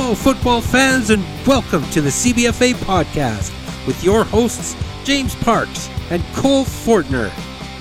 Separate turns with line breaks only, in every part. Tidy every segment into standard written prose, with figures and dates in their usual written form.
Hello, football fans, and welcome to the CBFA podcast with your hosts, James Parks and Cole Fortner.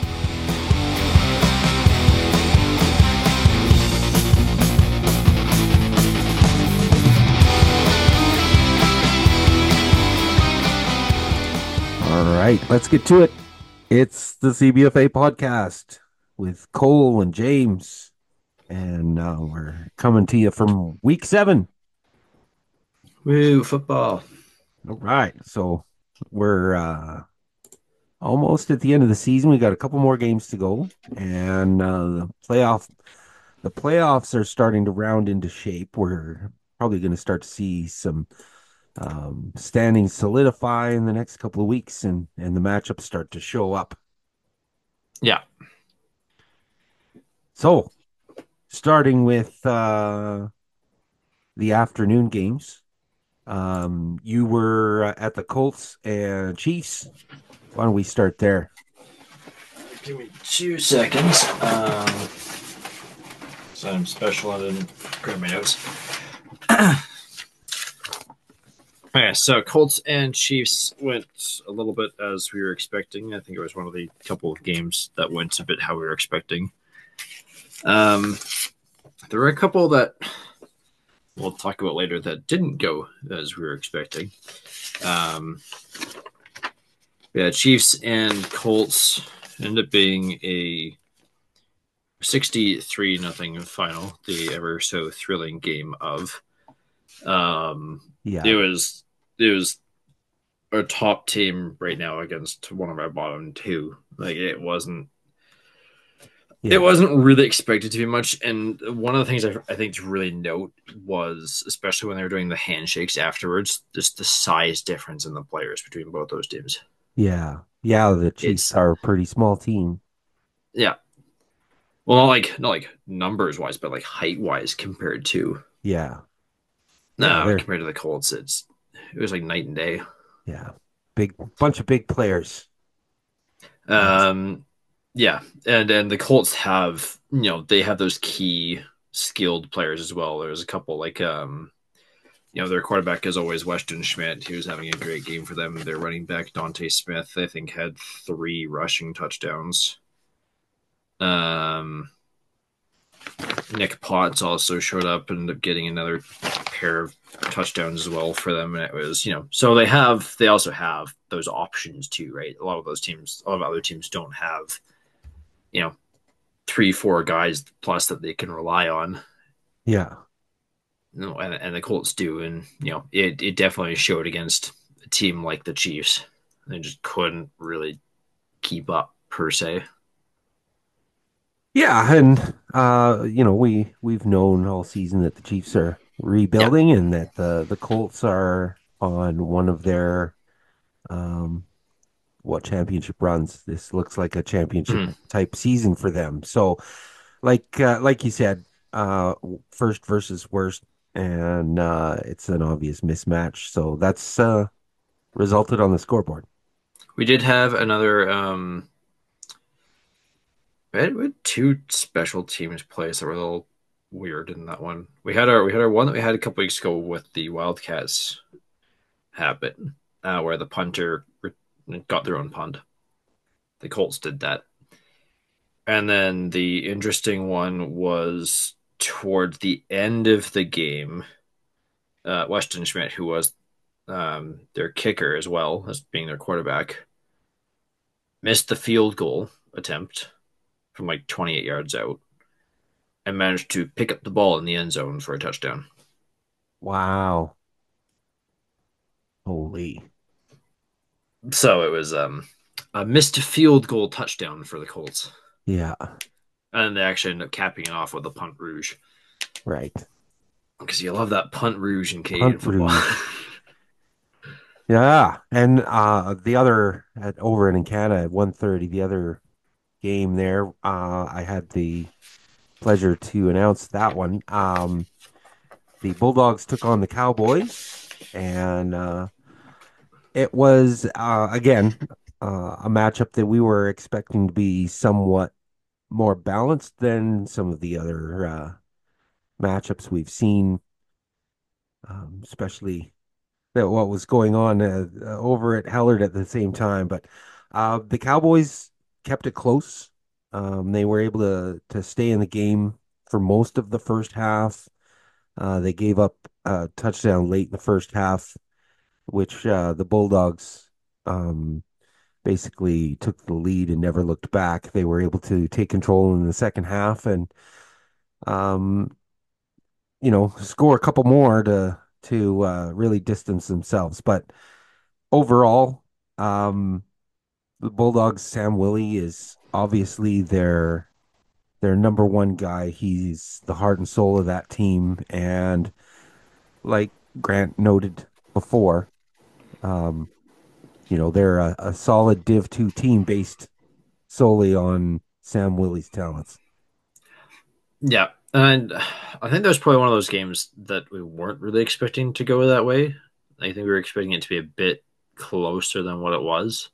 All right, let's get to it. It's the CBFA podcast with Cole and James, and we're coming to you from week 7.
Woo, football.
All right, so we're almost at the end of the season. We got a couple more games to go, and the playoffs are starting to round into shape. We're probably going to start to see some standings solidify in the next couple of weeks, and the matchups start to show up.
Yeah.
So, starting with the afternoon games, you were at the Colts and Chiefs. Why don't we start there?
Give me 2 seconds. Something special. I didn't grab my notes. Okay, so Colts and Chiefs went a little bit as we were expecting. I think it was one of the couple of games that went a bit how we were expecting. There were a couple that we'll talk about later that didn't go as we were expecting. Chiefs and Colts ended up being a 63-0 final, the ever so thrilling game of. It was our top team right now against one of our bottom two. Like it wasn't really expected to be much. And one of the things I think to really note was, especially when they were doing the handshakes afterwards, just the size difference in the players between both those teams.
Yeah, the Chiefs are a pretty small team.
Yeah. Well, not like numbers wise, but like height wise compared to.
Yeah.
Compared to the Colts, it was like night and day.
Yeah. Bunch of big players.
Yeah. And the Colts have, they have those key skilled players as well. There's a couple like their quarterback is always Weston Schmidt. He was having a great game for them. Their running back Dante Smith, I think, had 3 rushing touchdowns. Nick Potts also showed up and ended up getting another pair of touchdowns as well for them. And it was, so they also have those options too, right? A lot of other teams don't have, 3-4 guys plus that they can rely on.
Yeah.
And the Colts do. And, it definitely showed against a team like the Chiefs. They just couldn't really keep up per se.
Yeah, and we've known all season that the Chiefs are rebuilding and that the Colts are on one of their championship runs. This looks like a championship type season for them. So like you said, first versus worst, and it's an obvious mismatch. So that's resulted on the scoreboard.
We did have another we had 2 special teams plays that were a little weird in that one. We had our one that we had a couple weeks ago with the Wildcats happen, where the punter got their own punt. The Colts did that. And then the interesting one was towards the end of the game, Weston Schmidt, who was their kicker as well as being their quarterback, missed the field goal attempt from like 28 yards out and managed to pick up the ball in the end zone for a touchdown.
Wow. Holy.
So it was a missed field goal touchdown for the Colts.
Yeah.
And they actually ended up capping it off with a punt rouge.
Right.
Because you love that punt rouge in Canadian football.
Yeah. And the other over in Canada at 1:30, the other game there, I had the pleasure to announce that one. The Bulldogs took on the Cowboys, and it was again a matchup that we were expecting to be somewhat more balanced than some of the other matchups we've seen especially that what was going on over at Hellard at the same time. But the Cowboys kept it close. They were able to stay in the game for most of the first half. They gave up a touchdown late in the first half, which the Bulldogs basically took the lead and never looked back. They were able to take control in the second half and um, score a couple more to really distance themselves. But overall, um, the Bulldogs, Sam Willie is obviously their number one guy. He's the heart and soul of that team, and like Grant noted before, um, they're a solid Div 2 team based solely on Sam Willie's talents.
Yeah, and I think that was probably one of those games that we weren't really expecting to go that way. I think we were expecting it to be a bit closer than what it was.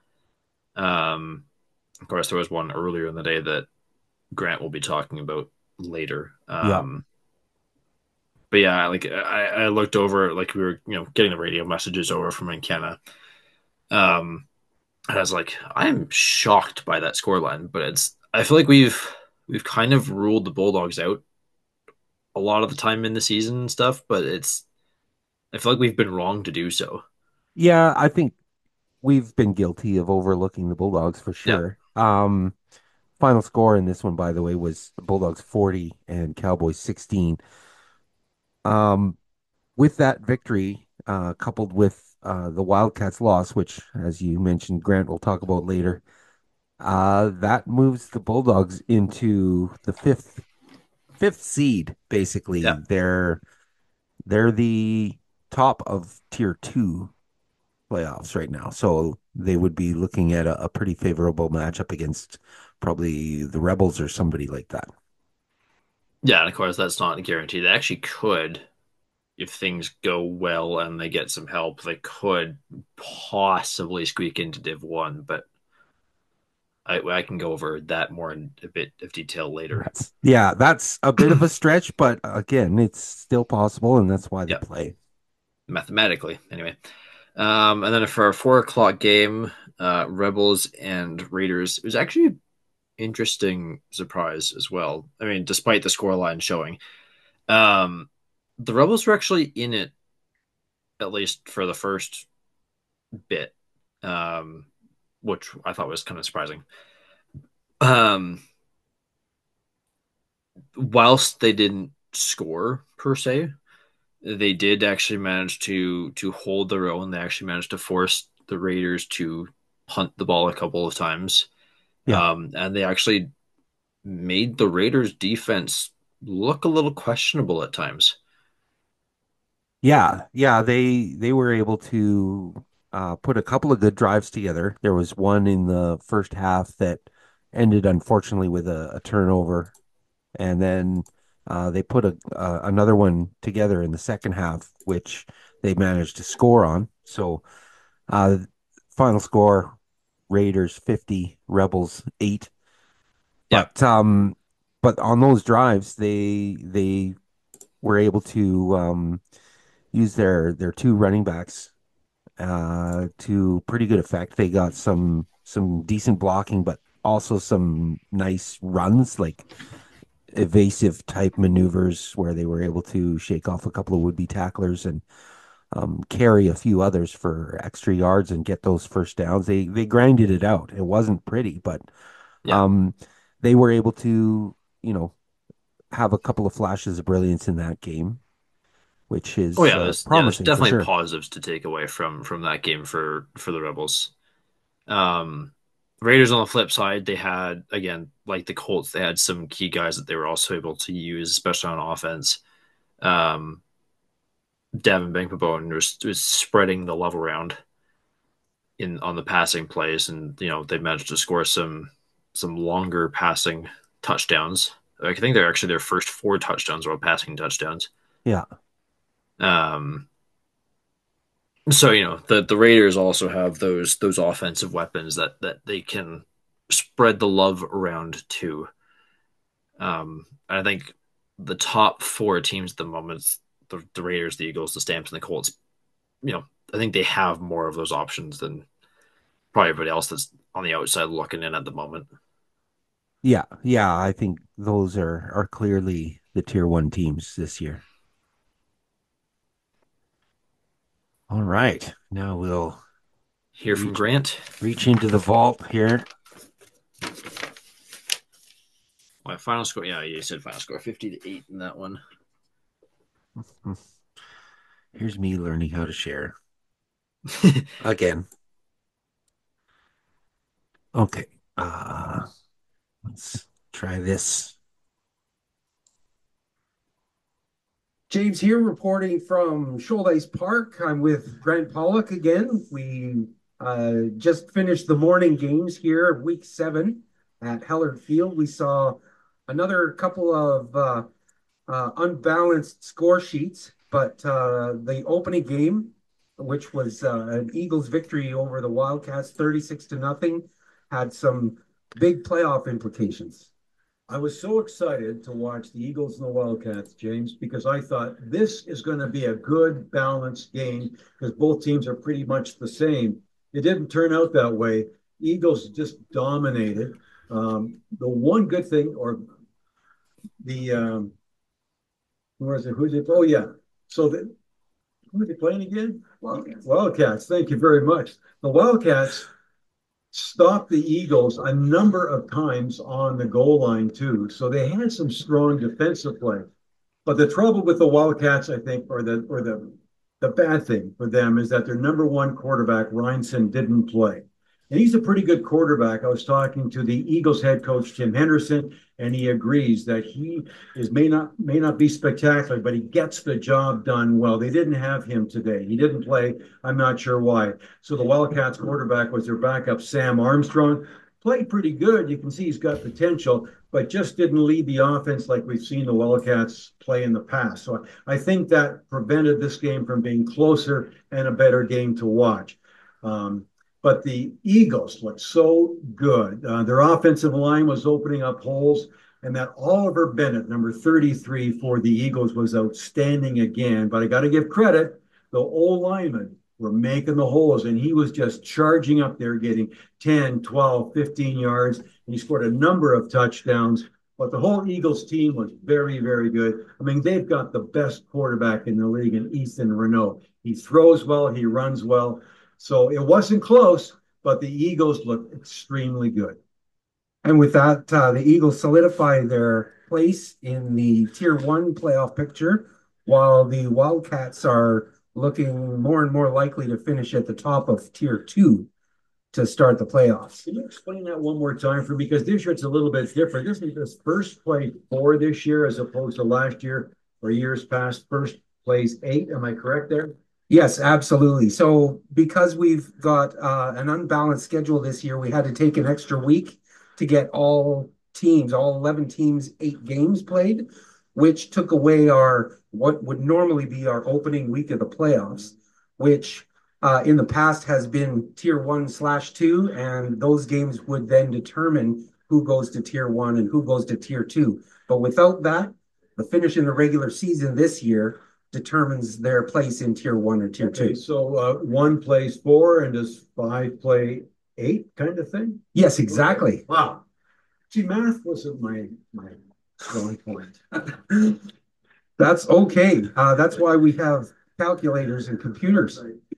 Of course, there was one earlier in the day that Grant will be talking about later.
Yeah.
But yeah, like I looked over, like we were, getting the radio messages over from McKenna. And I was like, I am shocked by that scoreline, but I feel like we've kind of ruled the Bulldogs out a lot of the time in the season and stuff, but I feel like we've been wrong to do so.
Yeah, I think we've been guilty of overlooking the Bulldogs for
Yeah,
sure. Final score in this one, by the way, was Bulldogs 40 and Cowboys 16. Um, with that victory, coupled with the Wildcats loss, which, as you mentioned, Grant will talk about later, that moves the Bulldogs into the fifth seed.
yeah,
Basically, they're the top of tier two playoffs right now, so they would be looking at a pretty favorable matchup against probably the Rebels or somebody like that.
yeah. And of course, that's not a guarantee. They actually could, if things go well and they get some help, they could possibly squeak into Div One. But I can go over that more in a bit of detail later.
That's a bit of a stretch, but again, it's still possible, and that's why they
Yeah,
play.
mathematically, anyway. And then for our 4 o'clock game, Rebels and Raiders, it was actually an interesting surprise as well. I mean, despite the scoreline showing, um, the Rebels were actually in it at least for the first bit, um, which I thought was kind of surprising. Um, whilst they didn't score per se, they did actually manage to hold their own. They actually managed to force the Raiders to punt the ball a couple of times.
Yeah.
And they actually made the Raiders defense look a little questionable at times.
Yeah, they were able to put a couple of good drives together. There was one in the first half that ended unfortunately with a turnover, and then they put another one together in the second half, which they managed to score on. So uh, final score: Raiders 50, Rebels 8.
Yeah,
But on those drives, they were able to use their two running backs to pretty good effect. They got some decent blocking, but also some nice runs, like evasive type maneuvers where they were able to shake off a couple of would-be tacklers and carry a few others for extra yards and get those first downs. They grinded it out. It wasn't pretty, but
yeah.
um, they were able to, have a couple of flashes of brilliance in that game, which
Oh
is
yeah, there's
promising for
definitely
sure.
positives to take away from that game for the Rebels. Um, Raiders on the flip side, they had again like the Colts, they had some key guys that they were also able to use, especially on offense. Um, Devin Bankman was spreading the love around in on the passing plays, and they managed to score some longer passing touchdowns. I think they're actually their first 4 touchdowns were passing touchdowns.
Yeah.
Um, so the Raiders also have those offensive weapons that they can spread the love around to. I think the top 4 teams at the moment, the Raiders, the Eagles, the Stamps, and the Colts, I think they have more of those options than probably everybody else that's on the outside looking in at the moment.
Yeah, yeah, I think those are clearly the tier one teams this year. All right. Now we'll
Hear from
reach
Grant.
reach into the vault here.
My final score, yeah, you said final score 50-8 in that one.
Here's me learning how to share again. Okay. Let's try this. James here reporting from Shoaldice Park. I'm with Grant Pollock again. We just finished the morning games here of week 7 at Hellard Field. We saw another couple of unbalanced score sheets, but the opening game, which was an Eagles victory over the Wildcats 36 to nothing, had some big playoff implications.
I was so excited to watch the Eagles and the Wildcats, James, because I thought this is going to be a good, balanced game because both teams are pretty much the same. It didn't turn out that way. Eagles just dominated. The one good thing, or the where is it? Who's it? Oh yeah. So who are they playing again? Wildcats. Wildcats. Thank you very much. The Wildcats stopped the Eagles a number of times on the goal line too. So they had some strong defensive play. But the trouble with the Wildcats, I think, or the bad thing for them is that their number one quarterback, Reinson, didn't play. And he's a pretty good quarterback. I was talking to the Eagles head coach, Tim Henderson, and he agrees that he may not be spectacular, but he gets the job done well. They didn't have him today. He didn't play. I'm not sure why. So the Wildcats quarterback was their backup, Sam Armstrong. Played pretty good. You can see he's got potential, but just didn't lead the offense like we've seen the Wildcats play in the past. So I think that prevented this game from being closer and a better game to watch. But the Eagles looked so good. Their offensive line was opening up holes, and that Oliver Bennett, number 33 for the Eagles, was outstanding again. But I got to give credit, the old linemen were making the holes, and he was just charging up there, getting 10, 12, 15 yards. And he scored a number of touchdowns. But the whole Eagles team was very, very good. I mean, they've got the best quarterback in the league in Ethan Renault. He throws well, he runs well. So it wasn't close, but the Eagles looked extremely good. And with that, the Eagles solidify their place in the Tier 1 playoff picture, while the Wildcats are looking more and more likely to finish at the top of Tier 2 to start the playoffs. Can you explain that one more time for me? Because this year it's a little bit different. This is this first play 4 this year as opposed to last year or years past. First plays 8. Am I correct there?
Yes, absolutely. So because we've got an unbalanced schedule this year, we had to take an extra week to get all 11 teams, 8 games played, which took away what would normally be our opening week of the playoffs, which in the past has been tier 1/2, and those games would then determine who goes to tier 1 and who goes to tier 2. But without that, the finish in the regular season this year determines their place in tier 1 or tier 2.
Okay, so 1 plays 4 and does 5 play 8 kind of thing?
Yes, exactly.
Okay. Wow. See, math wasn't my strong point.
That's okay. That's why we have calculators and computers.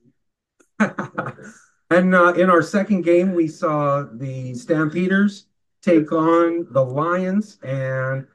And in our second game, we saw the Stampeders take on the Lions, and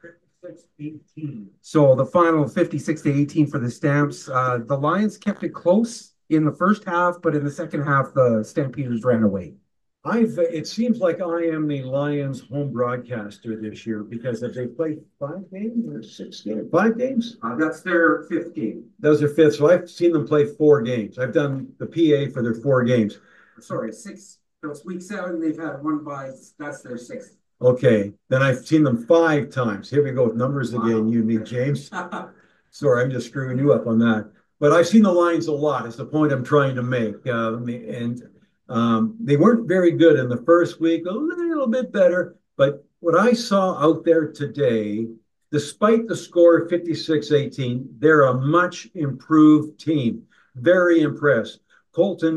so the final 56-18 for the Stamps. The Lions kept it close in the first half, but in the second half, the Stampeders ran away.
It seems like I am the Lions home broadcaster this year because if they played 5 games or 6 games, 5 games.
That's their 5th game.
That was their 5th. So I've seen them play 4 games. I've done the PA for their 4 games.
Sorry, 6. So it's week 7. They've had 1 bye. That's their 6th.
Okay, then I've seen them 5 times. Here we go with numbers again, you and me, James. Sorry, I'm just screwing you up on that. But I've seen the Lions a lot. Is the point I'm trying to make. They weren't very good in the first week, a little bit better. But what I saw out there today Despite the score 56-18, they're a much improved team. Very impressed. Colton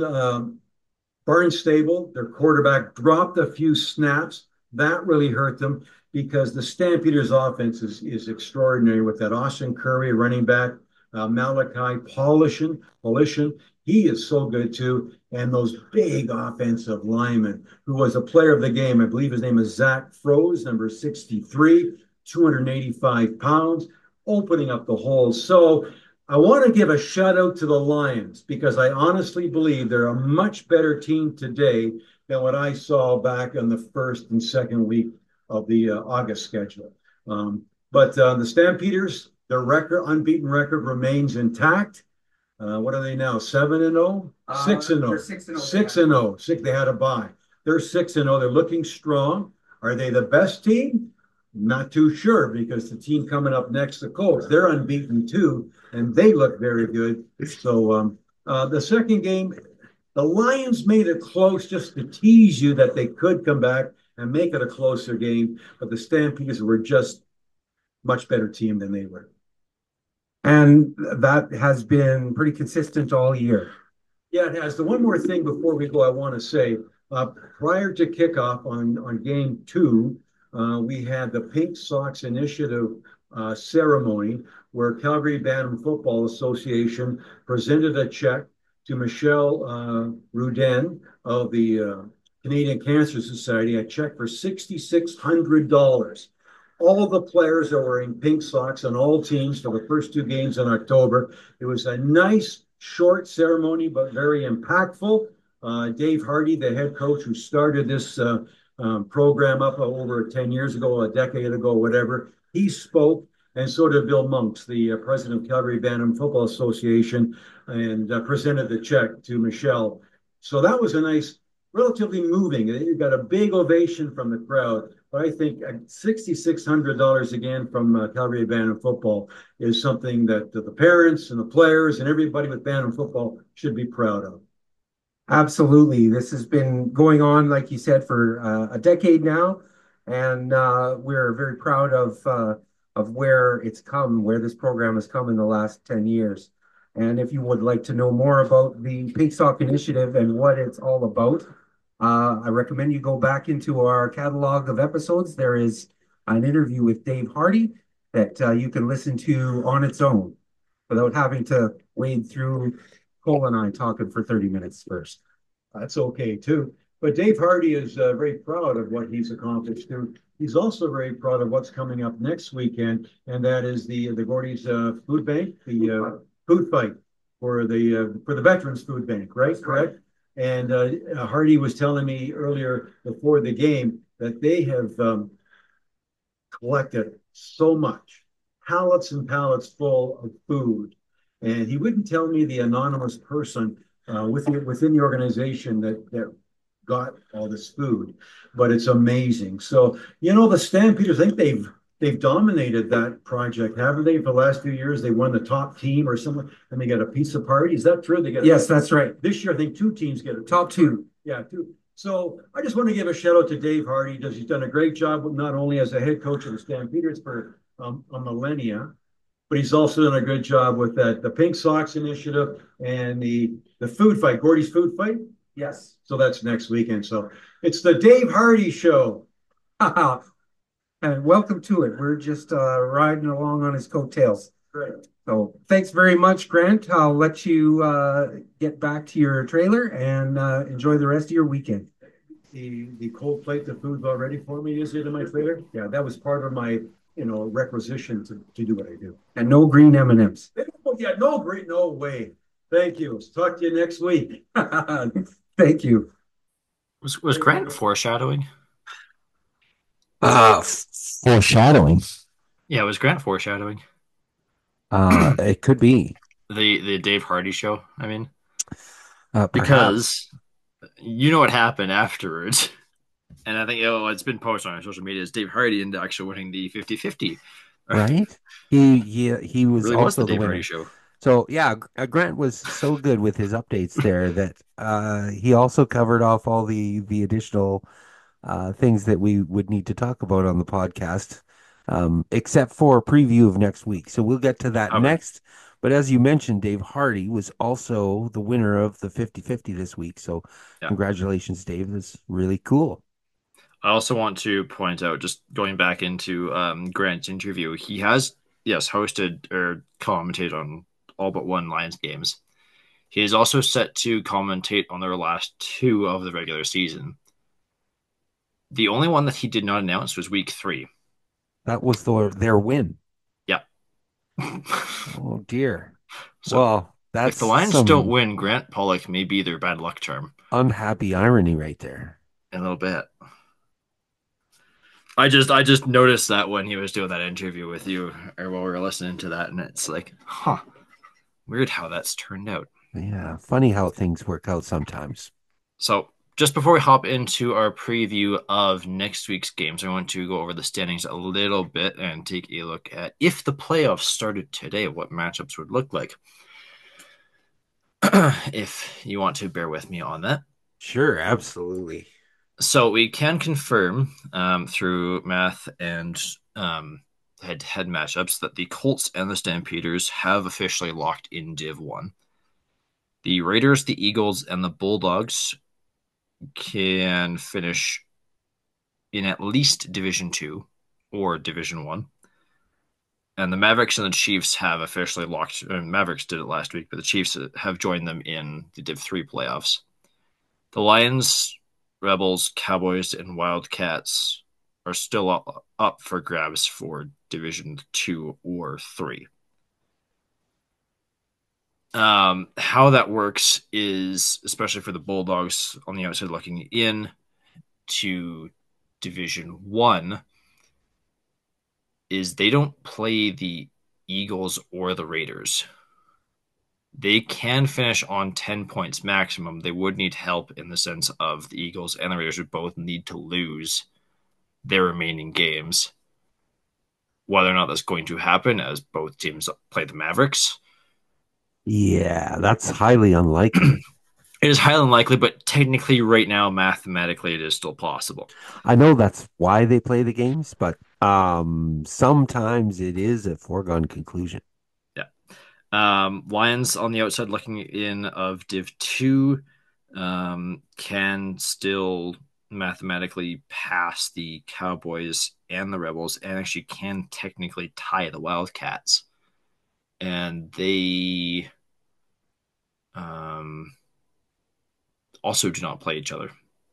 Barnstable, their quarterback, dropped a few snaps. That really hurt them because the Stampeders offense is extraordinary with that Austin Curry running back, Malachi Polishin. He is so good too. And those big offensive linemen, who was a player of the game. I believe his name is Zach Froze, number 63, 285 pounds, opening up the holes. So I want to give a shout out to the Lions because I honestly believe they're a much better team today than what I saw back in the first and second week of the August schedule. But the Stampeders, their unbeaten record remains intact. What are they now? 7-0, 6-0,
They're 6-0.
6-0. Six. They had a bye. They're 6-0. They're looking strong. Are they the best team? Not too sure because the team coming up next, the Colts, they're unbeaten too, and they look very good. So the second game, the Lions made it close just to tease you that they could come back and make it a closer game, but the Stampeders were just much better team than they were.
And that has been pretty consistent all year.
Yeah, it has. The one more thing before we go, I want to say, prior to kickoff on game two, we had the Pink Sox Initiative ceremony where Calgary Bantam Football Association presented a check to Michelle Rudin of the Canadian Cancer Society, a check for $6,600. All of the players are wearing pink socks on all teams for the first two games in October. It was a nice, short ceremony, but very impactful. Dave Hardy, the head coach who started this program up over 10 years ago, a decade ago, whatever, he spoke, and so did Bill Monks, the president of Calgary Bantam Football Association, and presented the check to Michelle. So that was a nice, relatively moving. You got a big ovation from the crowd. But I think $6,600 again from Calgary Bantam Football is something that the parents and the players and everybody with Bantam Football should be proud of.
Absolutely. This has been going on, like you said, for a decade now, and we're very proud of where it's come, where this program has come in the last 10 years. And if you would like to know more about the Pink Sock Initiative and what it's all about, I recommend you go back into our catalog of episodes. There is an interview with Dave Hardy that you can listen to on its own without having to wade through Cole and I talking for 30 minutes first.
That's okay too. But Dave Hardy is very proud of what he's accomplished too. He's also very proud of what's coming up next weekend, and that is the Gordy's Food Bank, the food fight for the Veterans Food Bank, right? Correct. And Hardy was telling me earlier before the game that they have collected so much, pallets and pallets full of food. And he wouldn't tell me the anonymous person within the organization that got all this food, but it's amazing. So, the Stampeders, I think they've dominated that project, haven't they? For the last few years, they won the top team or something, and they got a pizza party. Is that true?
Yes, that's right.
This year, I think two teams get a
top two.
Yeah, two. So I just want to give a shout out to Dave Hardy. He's done a great job, not only as a head coach of the Stampeders for a millennia, but he's also done a good job with the Pink Sox Initiative and the food fight, Gordy's Food Fight.
Yes.
So that's next weekend. So it's the Dave Hardy Show.
And welcome to it. We're just riding along on his coattails.
Great.
So thanks very much, Grant. I'll let you get back to your trailer and enjoy the rest of your weekend.
The cold plate, the food's all ready for me, is it in my trailer? Yeah, that was part of my requisition to do what I do.
And no green M&Ms.
Oh, yeah, no way. Thank you. Talk to you next week.
Thank you.
Was Grant foreshadowing?
Foreshadowing.
Yeah, was Grant foreshadowing?
It could be
the Dave Hardy show. I mean,
because
you know what happened afterwards. And I think it's been posted on our social media is Dave Hardy and actually winning the 50-50.
Right? He was
really
also
was the Dave
winner.
Hardy show.
So yeah, Grant was so good with his updates there that he also covered off all the additional things that we would need to talk about on the podcast. except for a preview of next week. So we'll get to that
Okay.
next. But as you mentioned, Dave Hardy was also the winner of the 50-50 this week. So
Yeah.
congratulations, Dave. That's really cool.
I also want to point out, just going back into Grant's interview, he has, yes, hosted or commentated on all but one Lions games. He is also set to commentate on their last two of the regular season. The only one that he did not announce was week 3.
That was their win.
Yeah.
Oh dear.
So
Well,
if
that's
the Lions don't
some
win, Grant Pollock may be their bad luck charm
unhappy irony right there.
in a little bit. I just noticed that when he was doing that interview with you, or while we were listening to that, and it's like, huh, weird how that's turned out.
Yeah, funny how things work out sometimes.
So just before we hop into our preview of next week's games, I want to go over the standings a little bit and take a look at, if the playoffs started today, what matchups would look like. If you want to bear with me on that.
Sure, absolutely.
So we can confirm through math and head-to-head matchups that the Colts and the Stampeders have officially locked in Div 1. The Raiders, the Eagles, and the Bulldogs can finish in at least Division 2 or Division 1. And the Mavericks and the Chiefs have officially locked. Mavericks did it last week, but the Chiefs have joined them in the Div 3 playoffs. The Lions, Rebels, Cowboys, and Wildcats are still up for grabs for Division 2 or 3. How that works is, especially for the Bulldogs on the outside looking in to Division 1, is they don't play the Eagles or the Raiders. They can finish on 10 points maximum. They would need help in the sense of the Eagles and the Raiders would both need to lose their remaining games. Whether or not that's going to happen, as both teams play the Mavericks,
Yeah, that's highly unlikely.
it is highly unlikely, but technically right now, mathematically, it is still possible.
I know that's why they play the games, but sometimes it is a foregone conclusion.
Yeah. Lions on the outside looking in of Div 2 can still mathematically pass the Cowboys and the Rebels and actually can technically tie the Wildcats. And they also do not play each other,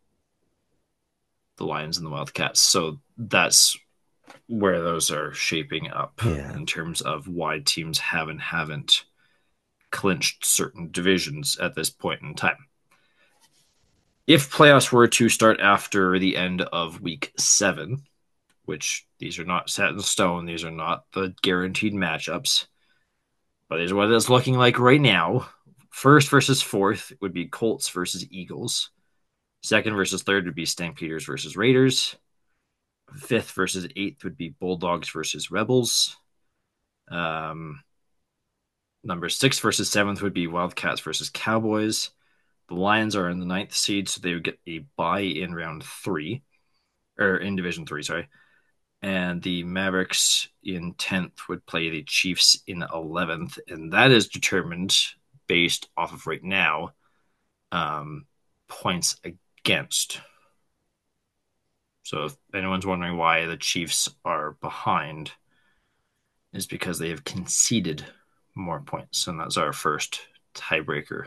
the Lions and the Wildcats. So that's where those are shaping up in terms of why teams haven't clinched certain divisions at this point in time. If playoffs were to start after the end of week 7, which these are not set in stone, these are not the guaranteed matchups, but these are what it's looking like right now. First versus fourth would be Colts versus Eagles. Second versus third would be Stampeders versus Raiders. Fifth versus eighth would be Bulldogs versus Rebels. Number 6 versus 7th would be Wildcats versus Cowboys. The Lions are in the 9th seed, so they would get a bye in round 3, or in Division 3, sorry. And the Mavericks in 10th would play the Chiefs in 11th, and that is determined based off of right now points against. So if anyone's wondering why the Chiefs are behind, is because they have conceded more points, and that's our first tiebreaker.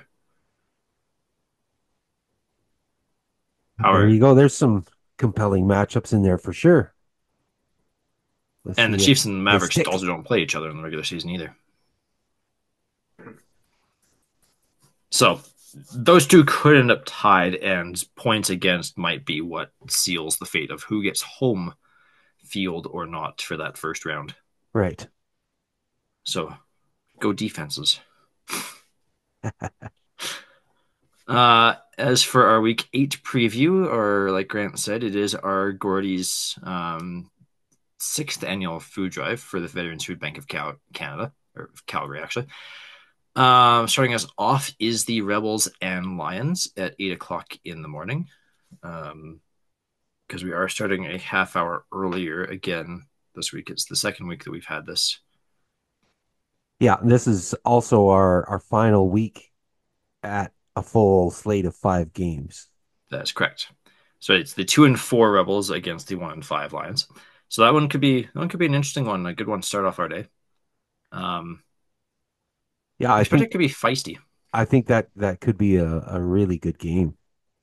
There you go. There's some compelling matchups in there for sure.
And the Chiefs and the Mavericks also don't play each other in the regular season either. So those two could end up tied, and points against might be what seals the fate of who gets home field or not for that first round.
Right.
So go defenses. As for our week 8 preview, or like Grant said, it is our Gordy's 6th annual food drive for the Veterans Food Bank of Canada, or Calgary, actually. Starting us off is the Rebels and Lions at 8 o'clock in the morning. Because we are starting a half hour earlier again this week. It's the second week that we've had this.
Yeah, this is also our final week at a full slate of 5 games.
That's correct. So it's the 2-4 Rebels against the 1-5 Lions. So that one could be an interesting one, a good one to start off our day.
Yeah,
I expect it could be feisty.
I think that could be a really good game.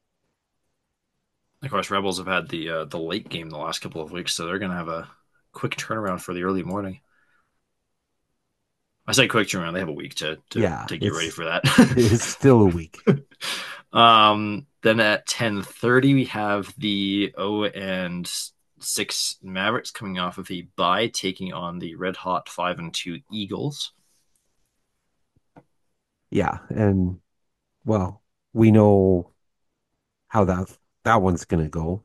Of course, Rebels have had the late game the last couple of weeks, so they're going to have a quick turnaround for the early morning. I say quick turnaround; they have a week to get ready for that.
It's still a week.
Then at 10:30 we have the 0-6 Mavericks coming off of a bye, taking on the red hot 5-2 Eagles.
Yeah, and well, we know how that one's gonna go.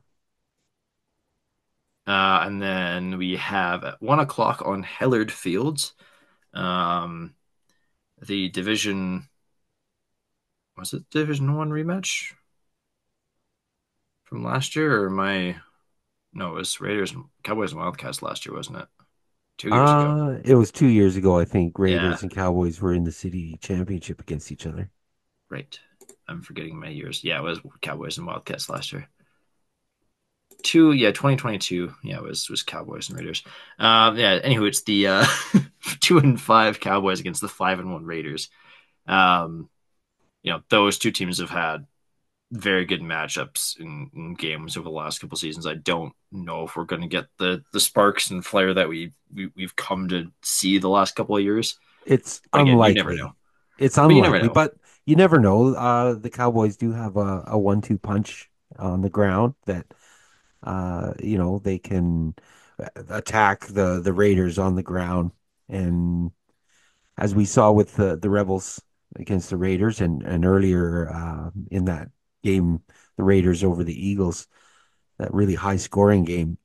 And then we have at 1 o'clock on Hellard Fields, the Division 1 rematch from last year, or no, it was Raiders, Cowboys, and Wildcats last year, wasn't it? 2 years ago.
It was 2 years ago, I think. Raiders
Yeah.
and Cowboys were in the city championship against each other.
Right. I'm forgetting my years. Yeah, it was Cowboys and Wildcats last year. 2022. Yeah, it was Cowboys and Raiders. Anywho, it's the 2-5 Cowboys against the 5-1 Raiders. Those two teams have had very good matchups in games over the last couple seasons. I don't know if we're going to get the sparks and flair that we've come to see the last couple of years.
It's
Again,
unlikely.
You never know.
It's unlikely, but you never know. The Cowboys do have a 1-2 punch on the ground that they can attack the Raiders on the ground, and as we saw with the Rebels against the Raiders, and earlier in that game, the Raiders over the Eagles, that really high scoring game.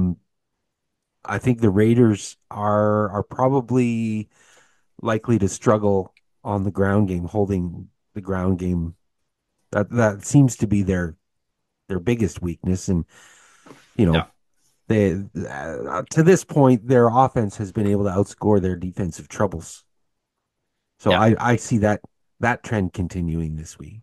I think the Raiders are probably likely to struggle on the ground game, holding the ground game. That seems to be their biggest weakness, and they to this point their offense has been able to outscore their defensive troubles. So I see that trend continuing this week.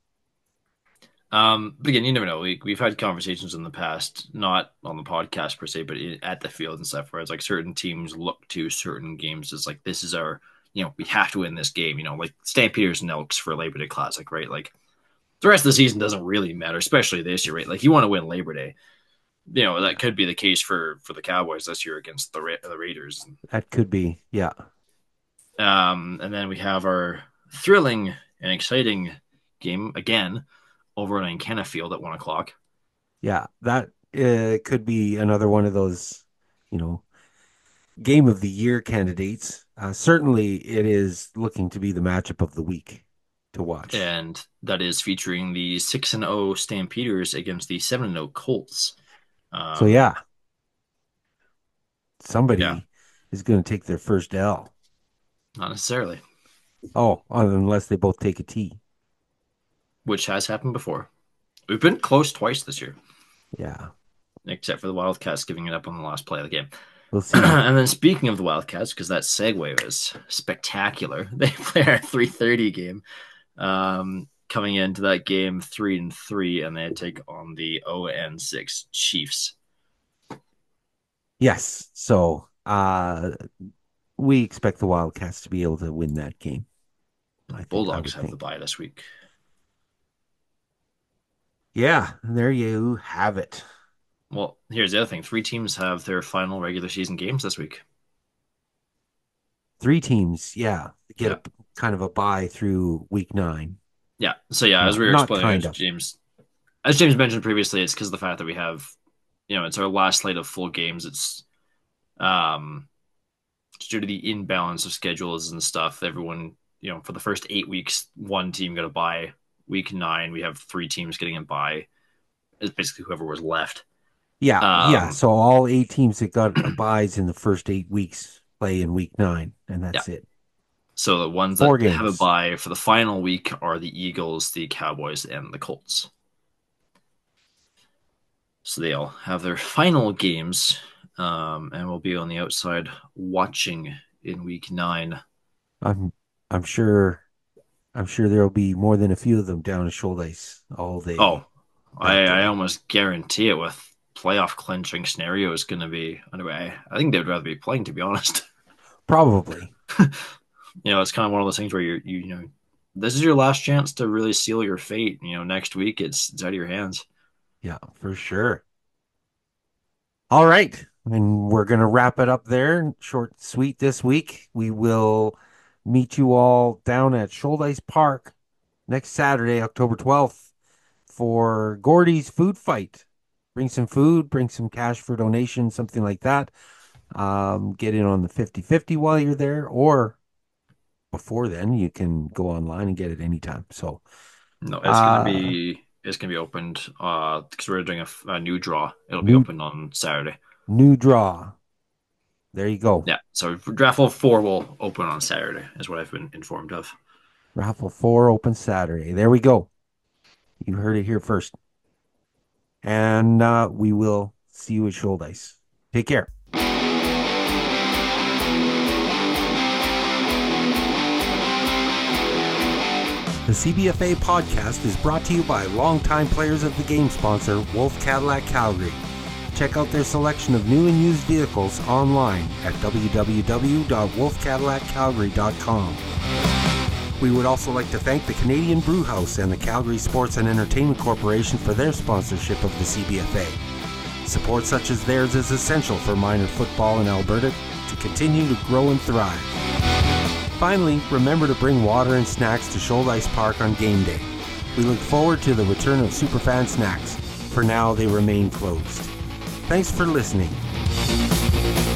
But again, you never know. We've had conversations in the past, not on the podcast per se, but at the field and stuff, where it's like certain teams look to certain games as like, this is our, we have to win this game. Like Stampeders and Elks for Labor Day Classic, right? Like the rest of the season doesn't really matter, especially this year, right? Like you want to win Labor Day. That could be the case for the Cowboys this year against the Raiders.
That could be, yeah.
And then we have our thrilling and exciting game again over on Ancana Field at 1 o'clock.
Yeah, that could be another one of those, game of the year candidates. Certainly, it is looking to be the matchup of the week to watch,
and that is featuring the 6-0 Stampeders against the 7-0 Colts.
So yeah, somebody is going to take their first L.
Not necessarily.
Oh, unless they both take a T.
Which has happened before. We've been close twice this year.
Yeah.
Except for the Wildcats giving it up on the last play of the game.
We'll see.
And then speaking of the Wildcats, because that segue was spectacular, they play our 3:30 game. Coming into that game 3-3, and they take on the 0-6 Chiefs.
Yes. So we expect the Wildcats to be able to win that game.
Bulldogs have the bye this week.
Yeah, there you have it.
Well, here's the other thing. 3 teams have their final regular season games this week.
3 teams, yeah. Get kind of a bye through week 9.
Yeah. So, as we were explaining, as James mentioned previously, it's because of the fact that we have, it's our last slate of full games. It's due to the imbalance of schedules and stuff. Everyone, for the first 8 weeks, 1 team got a bye. Week 9, we have 3 teams getting a bye. It's basically whoever was left.
Yeah. So all 8 teams that got buys in the first 8 weeks play in week 9, and that's it.
So the ones that have a bye for the final week are the Eagles, the Cowboys, and the Colts. So they all have their final games and we'll be on the outside watching in week 9.
I'm I'm sure there'll be more than a few of them down at Shoaldice all day.
Oh,
that
I
day.
almost guarantee it with playoff clinching scenario is going to be underway. I think they'd rather be playing, to be honest.
Probably.
It's kind of one of those things where this is your last chance to really seal your fate. Next week it's out of your hands.
Yeah, for sure. All right. And we're going to wrap it up there. Short and sweet this week. We will meet you all down at Shoaldice Park next Saturday, October 12th, for Gordy's Food Fight. Bring some food, bring some cash for donation, something like that. Get in on the 50-50 while you're there, or before then, you can go online and get it anytime. So,
No, it's gonna be opened because we're doing a new draw. It'll be opened on Saturday.
New draw. There you go.
Yeah, so Raffle 4 will open on Saturday, is what I've been informed of.
Raffle 4 open Saturday. There we go. You heard it here first. And we will see you at Shoaldice. Take care. The CBFA podcast is brought to you by longtime players of the game sponsor, Wolf Cadillac Calgary. Check out their selection of new and used vehicles online at www.wolfcadillaccalgary.com. We would also like to thank the Canadian Brew House and the Calgary Sports and Entertainment Corporation for their sponsorship of the CBFA. Support such as theirs is essential for minor football in Alberta to continue to grow and thrive. Finally, remember to bring water and snacks to Shoaldice Park on game day. We look forward to the return of Superfan Snacks. For now, they remain closed. Thanks for listening.